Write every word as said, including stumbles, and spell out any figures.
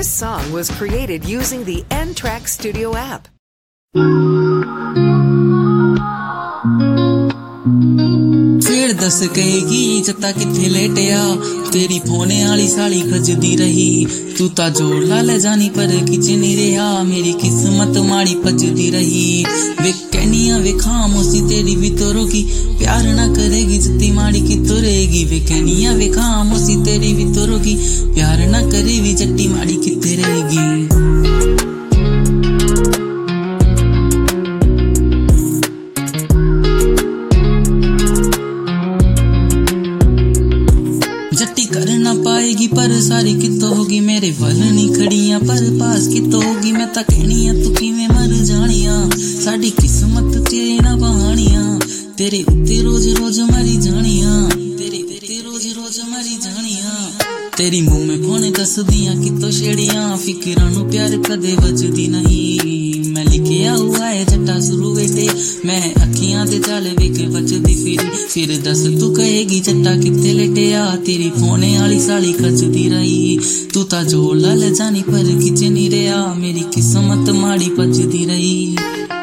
This song was created using the N Track Studio app. फिर दस कहेगी जता किथे लेटिया तेरी फोने आली साली खजदी रही तू ता जोर ला ले जानी पर किच नहीं रहा मेरी किस्मत माड़ी पजदी रही वे कहनिया वे खामोशी तेरी भी तो रोगी प्यार ना करेगी जती माड़ी की तो रहेगी वे कहनिया वे खामोशी तेरी भी तो रोगी प्यार ना करेगी जट्टी माड़ी किथे रहेगी। जट्टी कर ना पाएगी पर सारी कितो होगी मेरे वल नहीं खड़िया पर पास कितो होगी मैं ता कहनिया तू किवें मर जानिया साडी किस्मत तेरे ना बहानिया तेरे उत्ते रोज रोज मरी जानिया तेरे उत्ते रोज रोज मरी जानिया तेरी मुंह में फोन दस दियां कितो छेड़ियां फिक्रां नू प्यार कदे वजदी नहीं मैं लिखिया हुआ है जट्टा शुरू बेटे मैं अखियां दे जाल वेख बचदी फिरी फिर दस तू कहेगी जट्टा किथे लेटिया तेरी फोने आली साली खजदी रही तू ता जोर ला ले जानी पर किच नहीं रहा मेरी किस्मत माड़ी पजदी रही।